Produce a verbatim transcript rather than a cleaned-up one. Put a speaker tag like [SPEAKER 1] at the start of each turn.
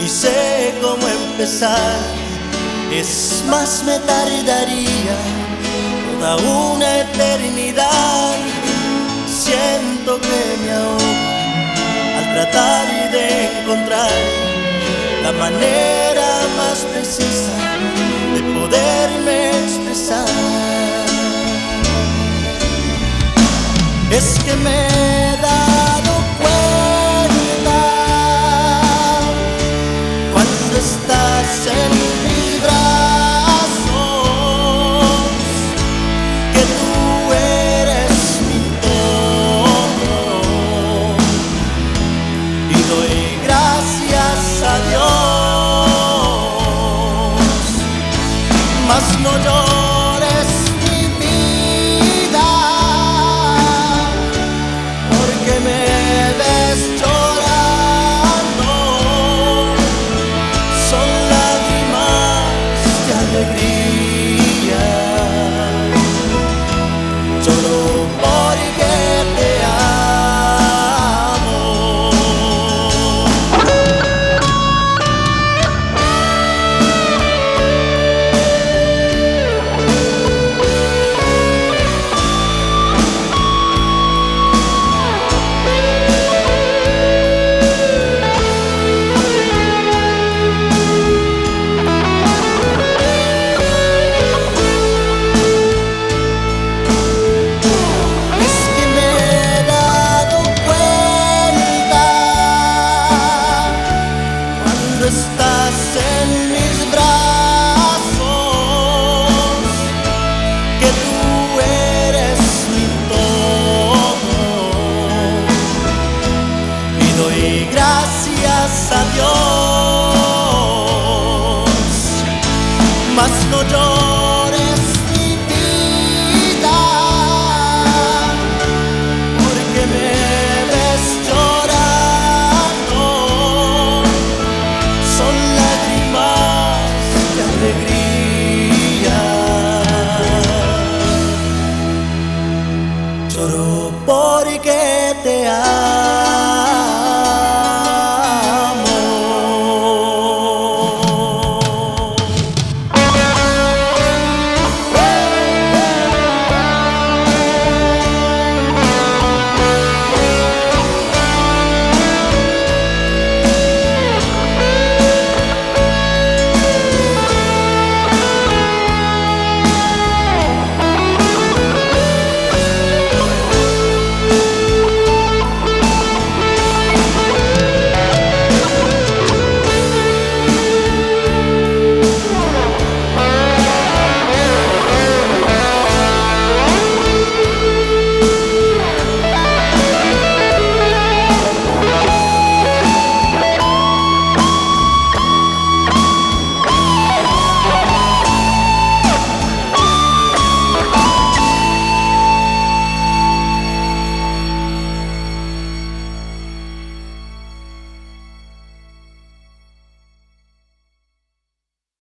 [SPEAKER 1] ni sé cómo empezar. Es más, me tardaría toda una eternidad. Siento que me ahogo al tratar de encontrar la manera más precisa de poderme expresar. Es que me he dado cuenta cuando estás en mis brazos que tú eres mi todo, y doy gracias a Dios. Mas no llores mi vida, porque me ves llorando. Son lágrimas de alegría. Lloro porque te amo. Estás en mis brazos, que tú eres mi todo, y doy gracias a Dios. Mas no yo